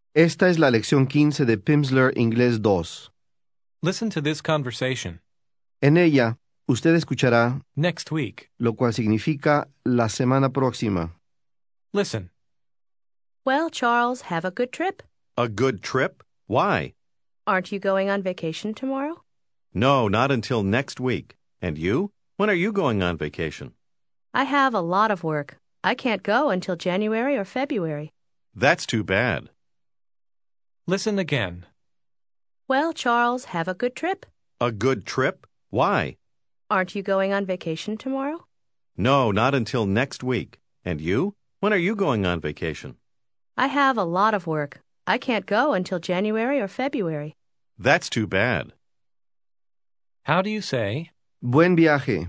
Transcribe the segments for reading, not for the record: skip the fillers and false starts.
Esta es la lección 15 de Pimsleur Inglés 2. Listen to this conversation. En ella, usted escuchará, Next week. lo cual significa la semana próxima. Listen. Well, Charles, have a good trip. A good trip? Why? Aren't you going on vacation tomorrow? No, not until next week. And you? When are you going on vacation? I have a lot of work. I can't go until January or February. That's too bad. Listen again. Well, Charles, have a good trip. A good trip? Why? Aren't you going on vacation tomorrow? No, not until next week. And you? When are you going on vacation? I have a lot of work. I can't go until January or February. That's too bad. How do you say, Buen viaje.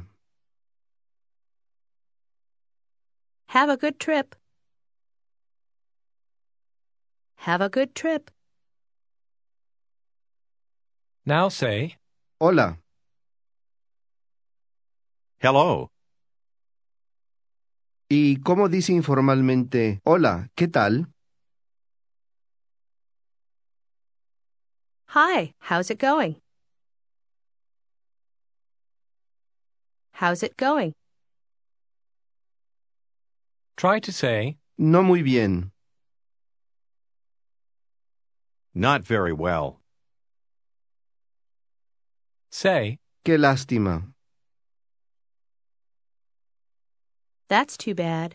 Have a good trip. Have a good trip. now say, Hola. Hello. ¿Y cómo dice informalmente, hola, ¿qué tal? Hi, how's it going? How's it going? try to say, No muy bien. Not very well. say, Qué lástima. That's too bad.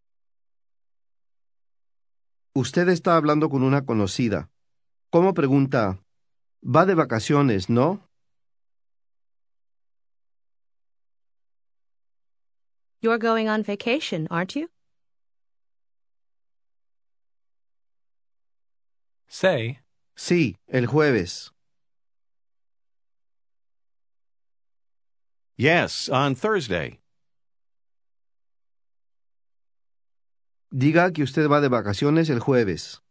Usted está hablando con una conocida. ¿Cómo pregunta? Va de vacaciones, ¿no? You're going on vacation, aren't you? say, Sí, el jueves. Yes, on Thursday. Diga que usted va de vacaciones el jueves.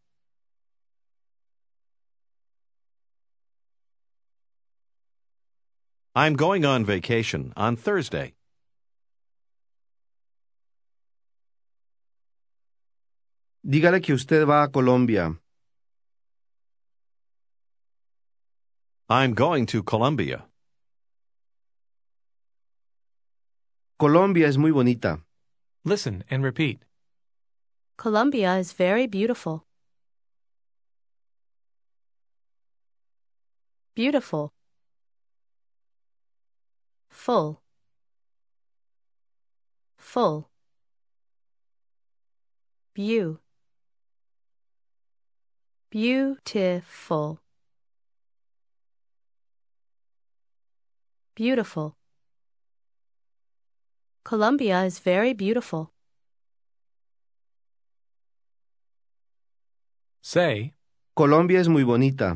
I'm going on vacation on Thursday. Dígale que usted va a Colombia. I'm going to Colombia. Colombia es muy bonita. listen and repeat. Colombia is very beautiful. Beautiful. Full. Full. Beautiful. Beautiful. Colombia is very beautiful. Say, Colombia es muy bonita.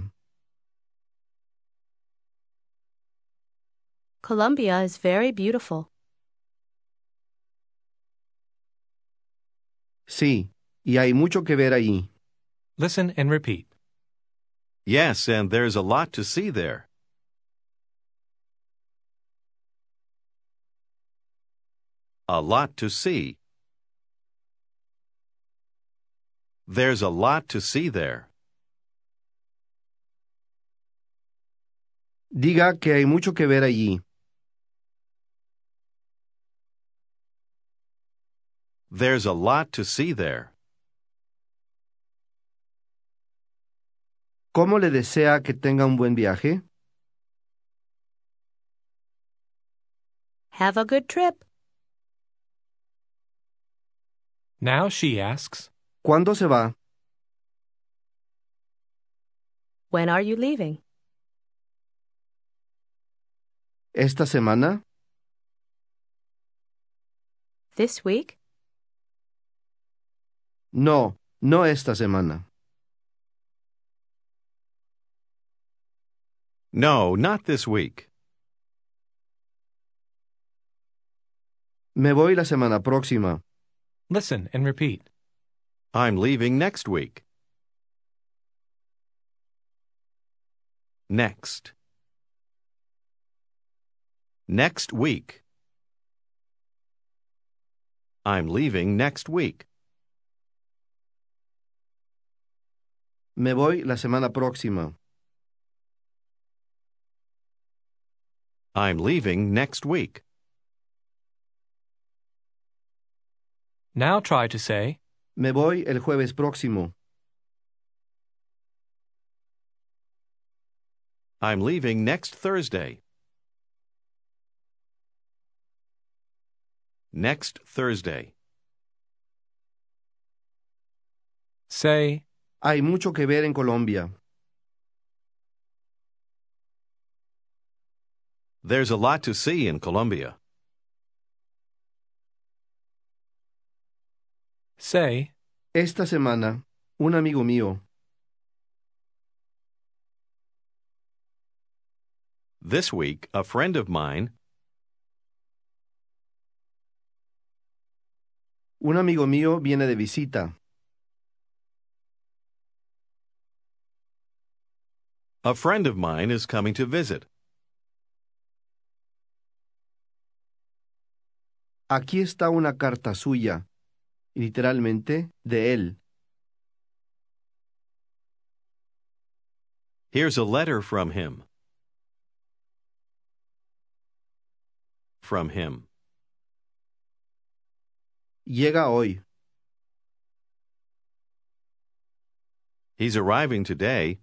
Colombia is very beautiful. Sí, y hay mucho que ver allí. listen and repeat. Yes, and there's a lot to see there. A lot to see. There's a lot to see there. Diga que hay mucho que ver allí. There's a lot to see there. ¿Cómo le desea que tenga un buen viaje? Have a good trip. Now she asks, ¿Cuándo se va? When are you leaving? ¿Esta semana? This week? No, no esta semana. No, not this week. Me voy la semana próxima. listen and repeat. I'm leaving next week. Next. Next week. I'm leaving next week. Me voy la semana próxima. I'm leaving next week. Now try to say, Me voy el jueves próximo. I'm leaving next Thursday. Next Thursday. say, Hay mucho que ver en Colombia. There's a lot to see in Colombia. say, Esta semana, un amigo mío. This week, a friend of mine, Un amigo mío viene de visita. a friend of mine is coming to visit. Aquí está una carta suya, literalmente, de él. Here's a letter from him. From him. Llega hoy. He's arriving today,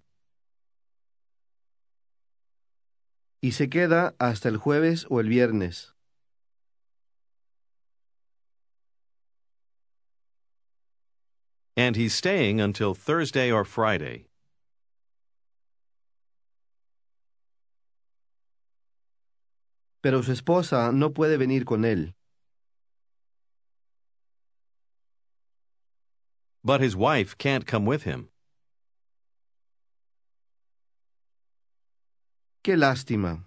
Y se queda hasta el jueves o el viernes. and he's staying until Thursday or Friday. Pero su esposa no puede venir con él. But his wife can't come with him. Qué lástima.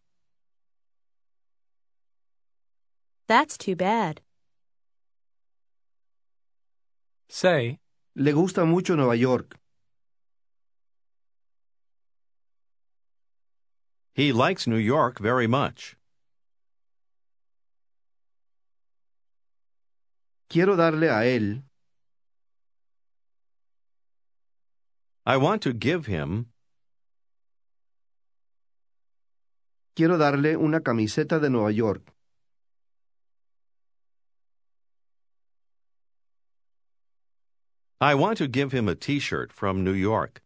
That's too bad. say, Le gusta mucho Nueva York. He likes New York very much. Quiero darle a él I want to give him Quiero darle una camiseta de Nueva York. I want to give him a T-shirt from New York.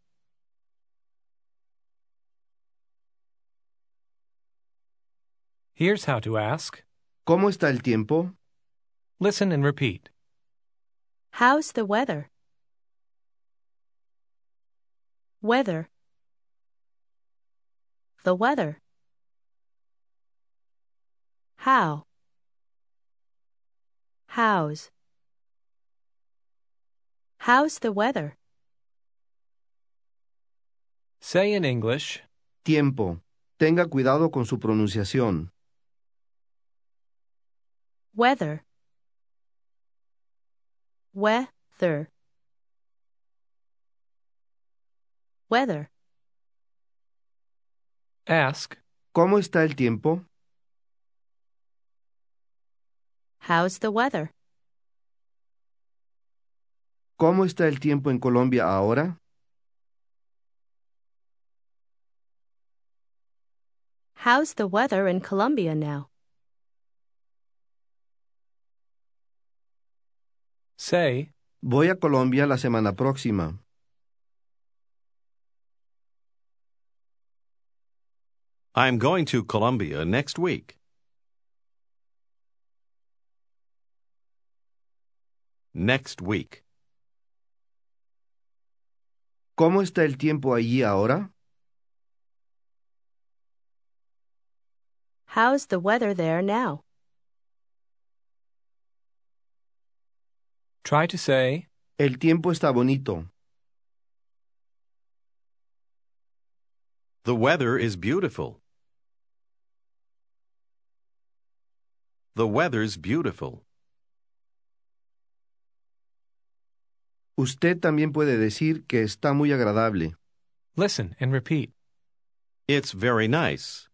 here's how to ask. ¿Cómo está el tiempo? Listen and repeat. How's the weather? Weather. The weather. How? How's? How's the weather? Say in English, Tiempo. Tenga cuidado con su pronunciación. Weather. Weather. Weather. ask, ¿Cómo está el tiempo? How's the weather? ¿Cómo está el tiempo en Colombia ahora? How's the weather in Colombia now? say, Voy a Colombia la semana próxima. I'm going to Colombia next week. Next week. ¿Cómo está el tiempo allí ahora? How's the weather there now? try to say, El tiempo está bonito. The weather is beautiful. The weather's beautiful. Usted también puede decir que está muy agradable. listen and repeat. It's very nice.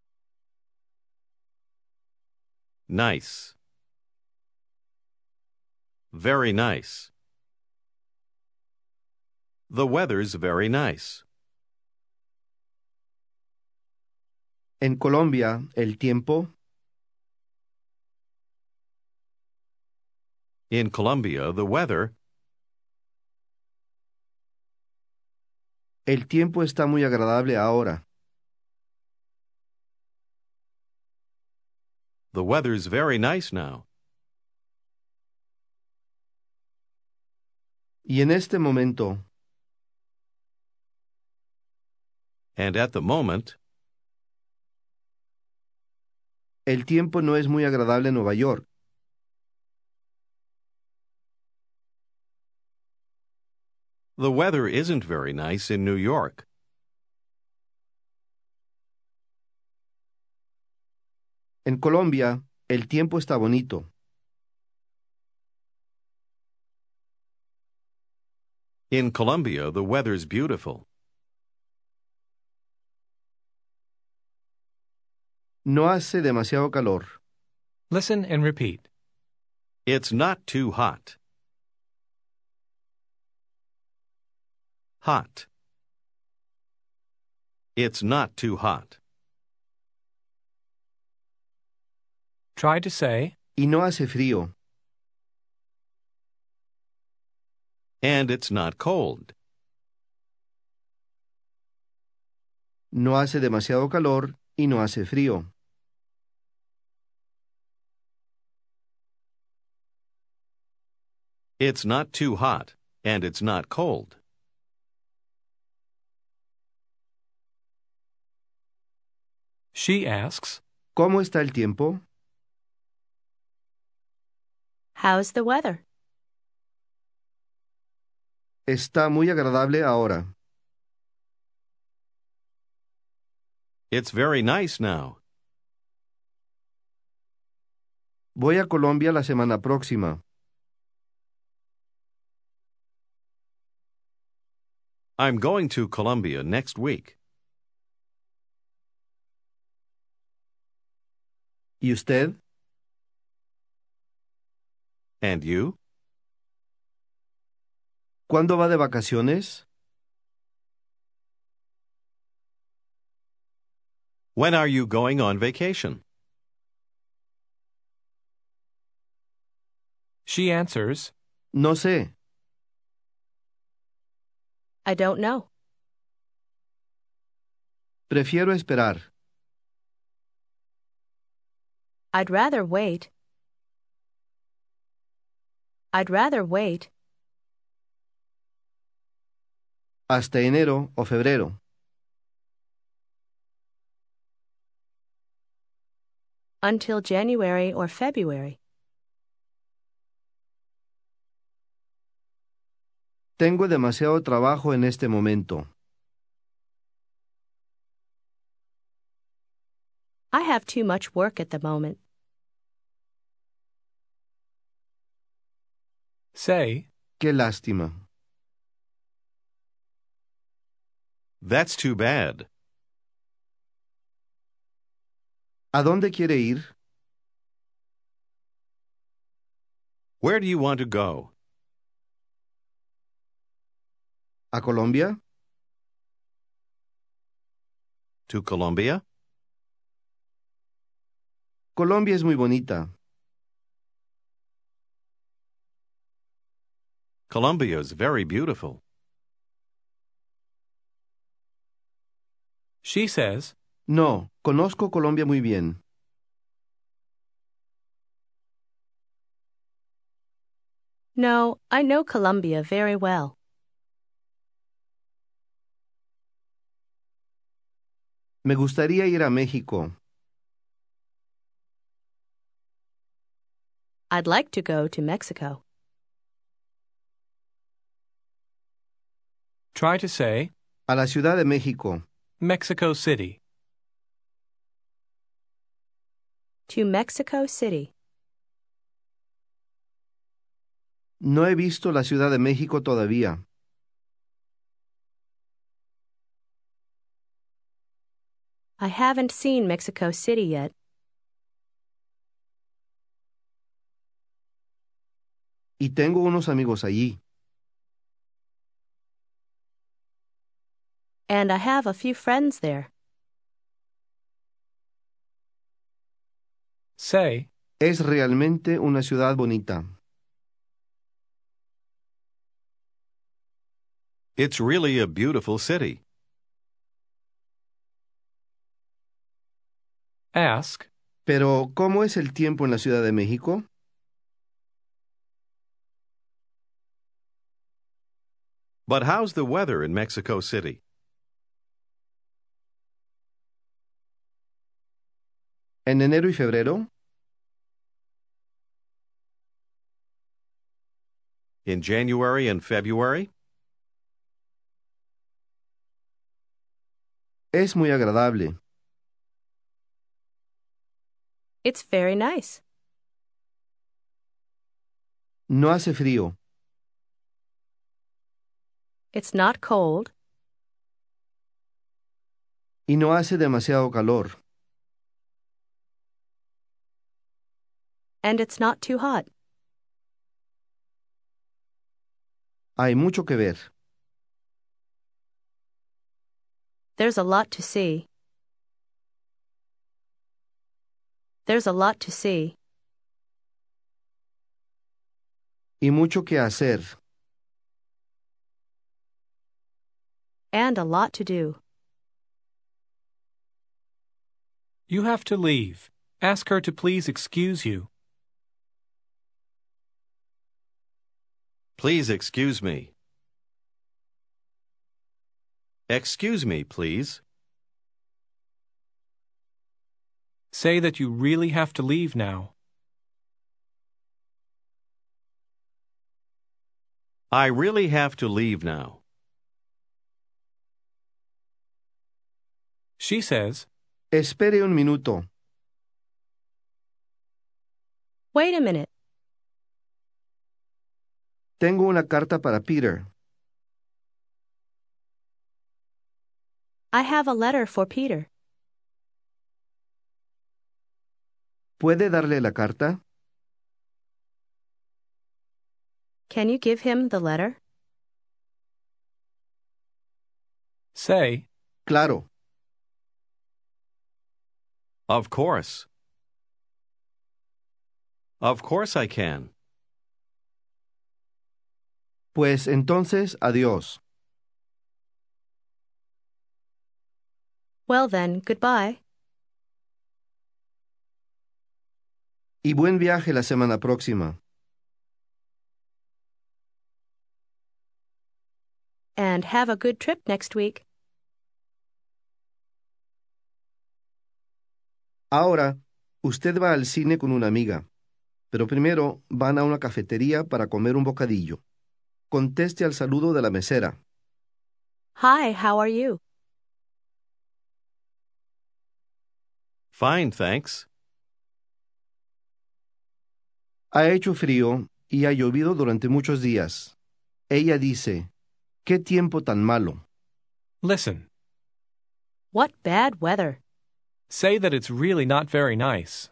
Nice. Very nice. The weather's very nice. En Colombia, el tiempo. In Colombia, the weather. El tiempo está muy agradable ahora. The weather's very nice now. Y en este momento, And at the moment, el tiempo no es muy agradable en Nueva York. the weather isn't very nice in New York. En Colombia, el tiempo está bonito. In Colombia, the weather's beautiful. No hace demasiado calor. Listen and repeat. It's not too hot. Hot. It's not too hot. Try to say, Y no hace frío. And it's not cold. No hace demasiado calor y no hace frío. It's not too hot. And it's not cold. she asks, ¿Cómo está el tiempo? How's the weather? Está muy agradable ahora. It's very nice now. Voy a Colombia la semana próxima. I'm going to Colombia next week. ¿Y usted? And you? ¿Cuándo va de vacaciones? When are you going on vacation? she answers, No sé. I don't know. Prefiero esperar. I'd rather wait. I'd rather wait Hasta enero o febrero. until January or February. Tengo demasiado trabajo en este momento. I have too much work at the moment. say, Qué lástima. That's too bad. ¿A dónde quiere ir? Where do you want to go? ¿A Colombia? To Colombia? Colombia es muy bonita. Colombia is very beautiful. she says, No, conozco Colombia muy bien. No, I know Colombia very well. Me gustaría ir a México. I'd like to go to Mexico. try to say, A la Ciudad de México. Mexico City. To Mexico City. No he visto la Ciudad de México todavía. I haven't seen Mexico City yet. Y tengo unos amigos allí. and I have a few friends there. Say, Es realmente una ciudad bonita. It's really a beautiful city. ask, Pero, ¿cómo es el tiempo en la Ciudad de México? But how's the weather in Mexico City? ¿En enero y febrero? In January and February? Es muy agradable. It's very nice. No hace frío. It's not cold. Y no hace demasiado calor. And it's not too hot. Hay mucho que ver. There's a lot to see. There's a lot to see. Y mucho que hacer. And a lot to do. you have to leave. Ask her to please excuse you. Please excuse me. Excuse me, please. Say that you really have to leave now. I really have to leave now. She says, Espere un minuto. Wait a minute. Tengo una carta para Peter. I have a letter for Peter. ¿Puede darle la carta? Can you give him the letter? say, Claro. Of course. Of course I can. Pues entonces, adiós. Well then, goodbye. Y buen viaje la semana próxima. And have a good trip next week. Ahora, usted va al cine con una amiga, pero primero van a una cafetería para comer un bocadillo. Conteste al saludo de la mesera. Hi, how are you? Fine, thanks. Ha hecho frío y ha llovido durante muchos días. Ella dice, ¿qué tiempo tan malo? listen. What bad weather. Say that it's really not very nice.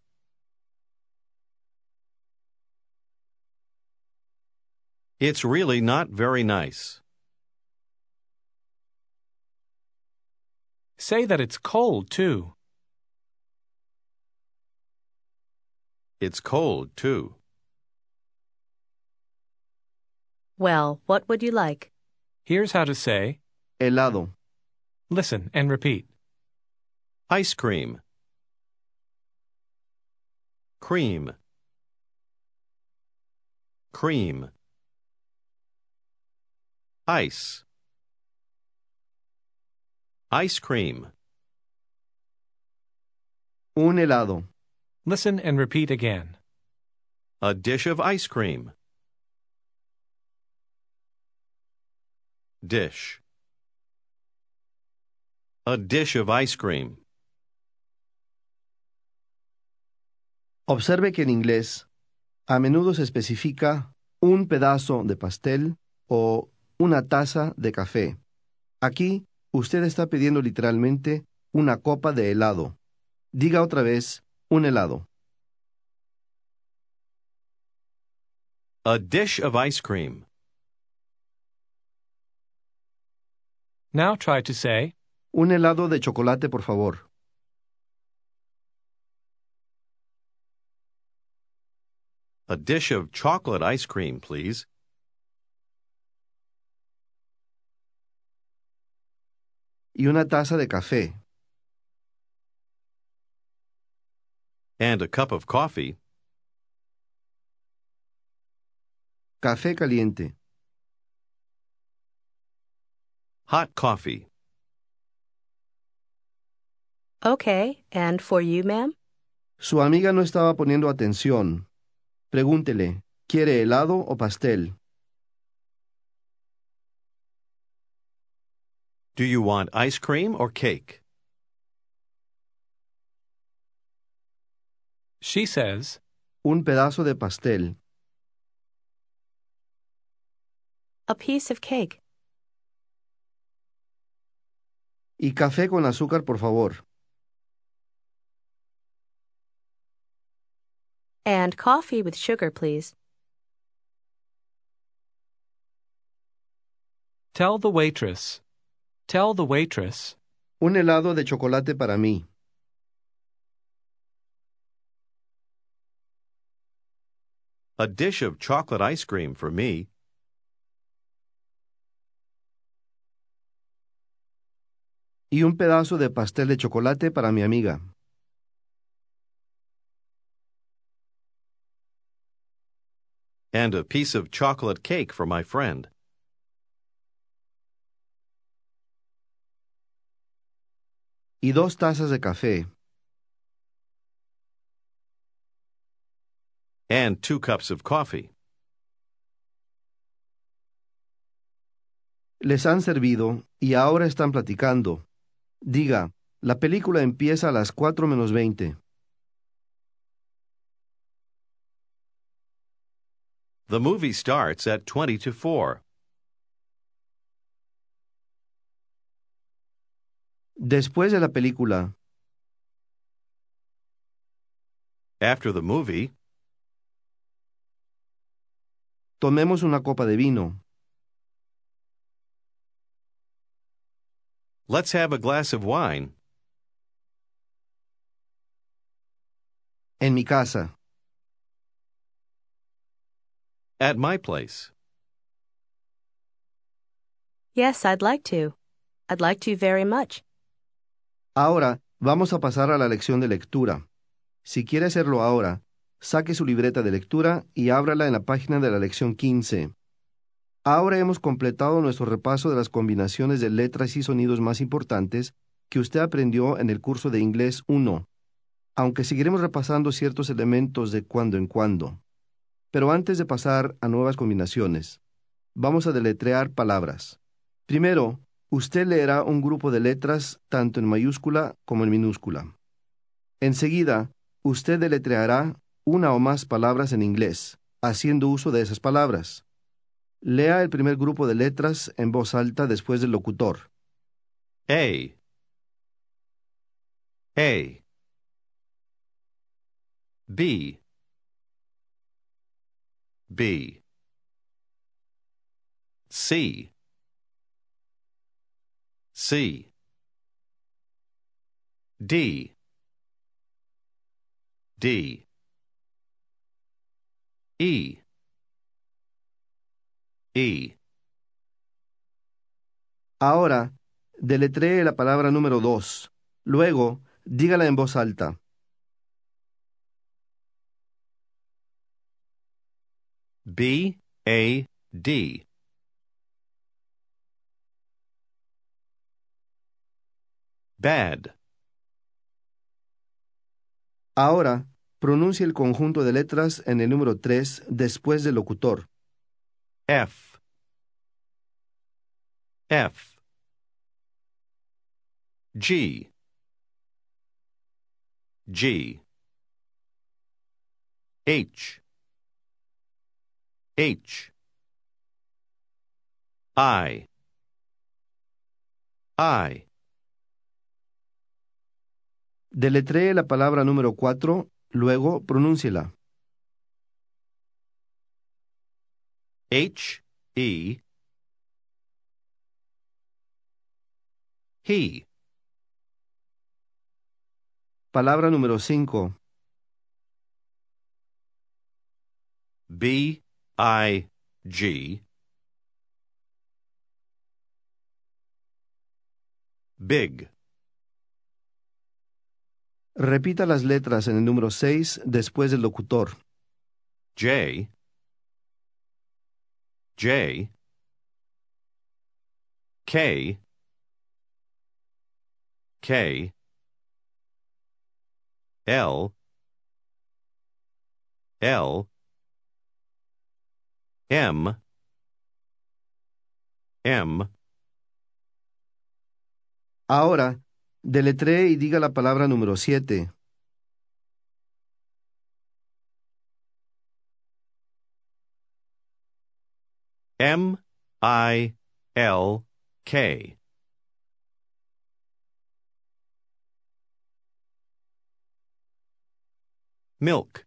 It's really not very nice. Say that it's cold, too. It's cold, too. Well, what would you like? Here's how to say, Helado. listen and repeat. Ice cream. Cream. Cream. Ice. Ice cream. Un helado. Listen and repeat again. A dish of ice cream. Dish. A dish of ice cream. Observe que en inglés a menudo se especifica un pedazo de pastel o una taza de café. Aquí usted está pidiendo literalmente una copa de helado. Diga otra vez, un helado. A dish of ice cream. Now try to say, Un helado de chocolate, por favor. A dish of chocolate ice cream, please. Y una taza de café. And a cup of coffee. Café caliente. Hot coffee. Okay, and for you, ma'am? Su amiga no estaba poniendo atención. Pregúntele, ¿quiere helado o pastel? Do you want ice cream or cake? she says, Un pedazo de pastel. A piece of cake. Y café con azúcar, por favor. And coffee with sugar, please. tell the waitress. Tell the waitress. Un helado de chocolate para mí. A dish of chocolate ice cream for me. Y un pedazo de pastel de chocolate para mi amiga. And a piece of chocolate cake for my friend. Y 2 tazas de café. And 2 cups of coffee. Les han servido y ahora están platicando. Diga, la película empieza a las 4:20. The movie starts at 20 to 4. Después de la película, After the movie, tomemos una copa de vino. let's have a glass of wine. En mi casa. At my place. Yes, I'd like to. I'd like to very much. Ahora vamos a pasar a la lección de lectura. Si quiere hacerlo ahora, saque su libreta de lectura y ábrala en la página de la lección 15. Ahora hemos completado nuestro repaso de las combinaciones de letras y sonidos más importantes que usted aprendió en el curso de Inglés 1, aunque seguiremos repasando ciertos elementos de cuando en cuando. Pero antes de pasar a nuevas combinaciones, vamos a deletrear palabras. Primero, usted leerá un grupo de letras tanto en mayúscula como en minúscula. Enseguida, usted deletreará una o más palabras en inglés, haciendo uso de esas palabras. Lea el primer grupo de letras en voz alta después del locutor. A. A. B. B. C. C. D. D. E. E. Ahora, deletree la palabra número 2. Luego, dígala en voz alta. B. A. D. Bad. Ahora, pronuncie el conjunto de letras en el número 3 después del locutor. F. F. G. G. H. H. I. I. Deletree la palabra número 4, luego pronúnciela. H. E. he, Palabra número 5. big, big, Repita las letras en el número 6 después del locutor. J, J, K, K, L, L, M, M. Ahora, deletree y diga la palabra número 7. MILK. Milk.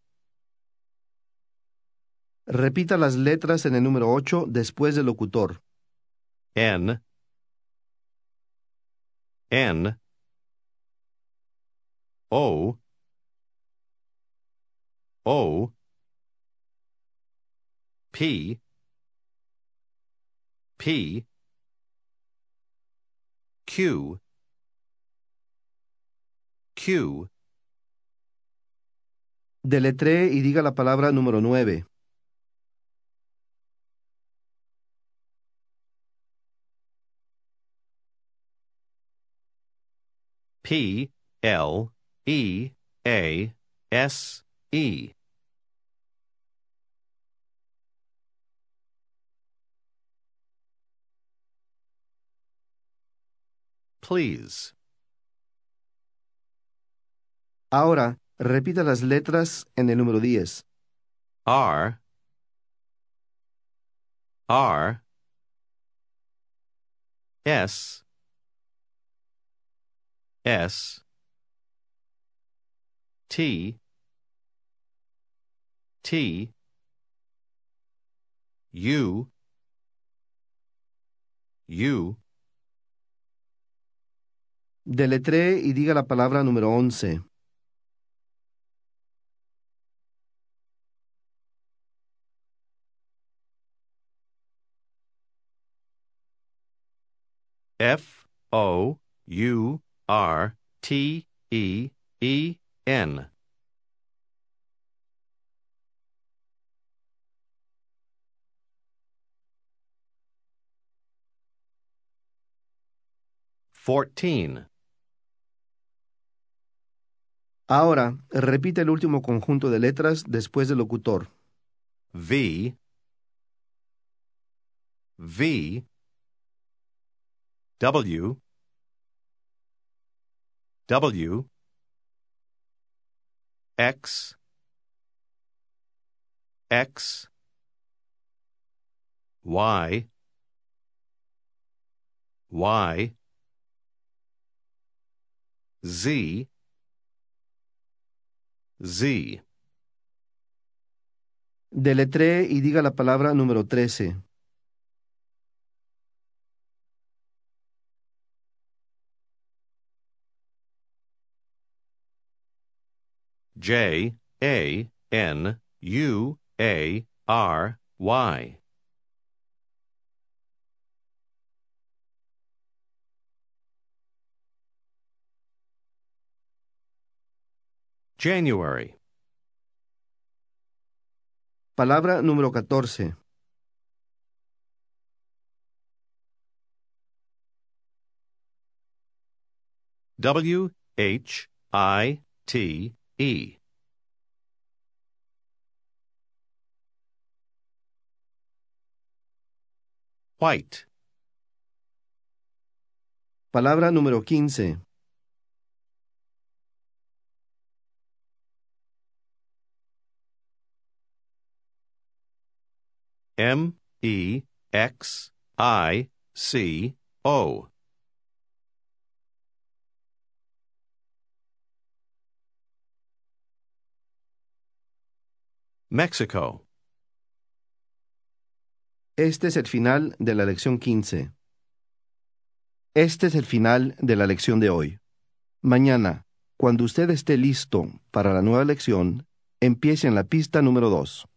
Repita las letras en el número 8 después del locutor. N, N, O, O, P, P, Q, Q, Deletree y diga la palabra número 9. P, L, E, A, S, E. Please. Ahora, repita las letras en el número 10. R, R, S, S, T, T, U, U, Deletree y diga la palabra número 11. F, O, U, R, T, E, E, N. $14. Ahora, repite el último conjunto de letras después del locutor. V, V, W, W, X, X, Y, Y, Z, Z. Deletree y diga la palabra número 13. J, A, N, U, A, R, Y. January. Palabra número 14. W, H, I, T, E. White. Palabra número 15. M, E, X, I, C, O. Mexico. Este es el final de la lección 15. Este es el final de la lección de hoy. Mañana, cuando usted esté listo para la nueva lección, empiece en la pista número 2.